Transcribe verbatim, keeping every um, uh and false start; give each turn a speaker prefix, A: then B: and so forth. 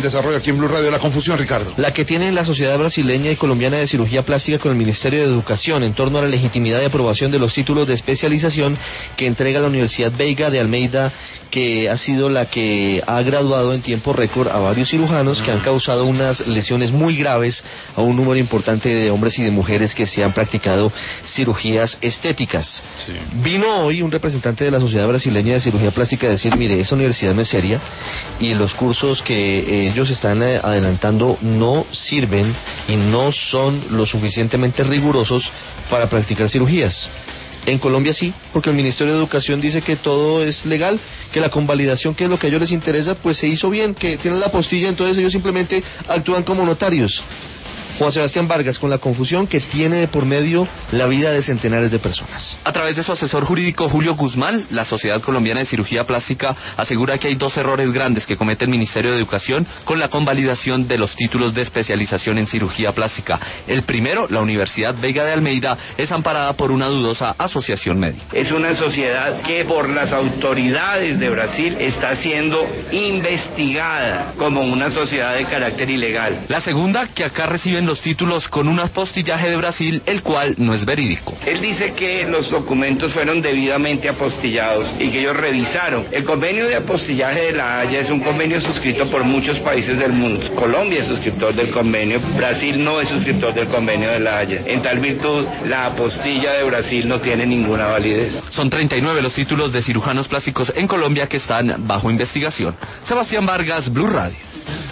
A: desarrollo aquí en Blue Radio la confusión, Ricardo.
B: La que tiene la Sociedad Brasileña y Colombiana de Cirugía Plástica con el Ministerio de Educación en torno a la legitimidad de aprobación de los títulos de especialización que entrega la Universidad Veiga de Almeida, que ha sido la que ha graduado en tiempo récord a varios cirujanos que han causado unas lesiones muy graves a un número importante de hombres y de mujeres que se han practicado cirugías estéticas. Sí. Vino hoy un representante de la Sociedad Brasileña de Cirugía Plástica a decir, mire, esa universidad no es seria y los cursos que ellos están adelantando no sirven y no son lo suficientemente rigurosos para practicar cirugías. En Colombia sí, porque el Ministerio de Educación dice que todo es legal, que la convalidación, que es lo que a ellos les interesa, pues se hizo bien, que tienen la apostilla, entonces ellos simplemente actúan como notarios. Juan Sebastián Vargas, con la confusión que tiene de por medio la vida de centenares de personas.
C: A través de su asesor jurídico Julio Guzmán, la Sociedad Colombiana de Cirugía Plástica asegura que hay dos errores grandes que comete el Ministerio de Educación con la convalidación de los títulos de especialización en cirugía plástica. El primero, la Universidad Veiga de Almeida, es amparada por una dudosa asociación médica.
D: Es una sociedad que por las autoridades de Brasil está siendo investigada como una sociedad de carácter ilegal.
C: La segunda, que acá reciben los títulos con un apostillaje de Brasil, el cual no es verídico.
D: Él dice que los documentos fueron debidamente apostillados y que ellos revisaron. El convenio de apostillaje de La Haya es un convenio suscrito por muchos países del mundo. Colombia es suscriptor del convenio, Brasil no es suscriptor del convenio de La Haya. En tal virtud, la apostilla de Brasil no tiene ninguna validez.
C: Son treinta y nueve los títulos de cirujanos plásticos en Colombia que están bajo investigación. Sebastián Vargas, Blue Radio.